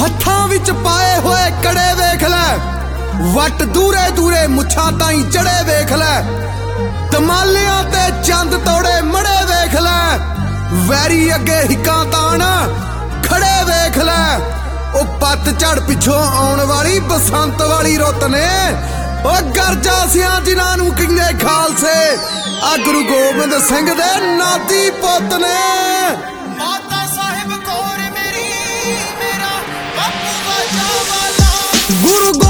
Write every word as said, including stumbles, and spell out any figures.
हत्थां विच पाए होए कड़े वेख लै, वट दूरे दूरे मुछां ताईं चढ़े वेख लै, दमालियां ते चंद तोड़े मड़े वेख लै, वैरी अगे हिक्कां ताण खड़े वेख लै। ओ पतझड़ पिछों आउण वाली बसंत वाली रुत ने ओ गरजा सियां जिन्हां नूं कहंदे खालसे, आ गुरु गोबिंद सिंह दे नाती पुत्त ने। माता साहिब कौर मेरी मेरा बापू वाजा वाला, गुरु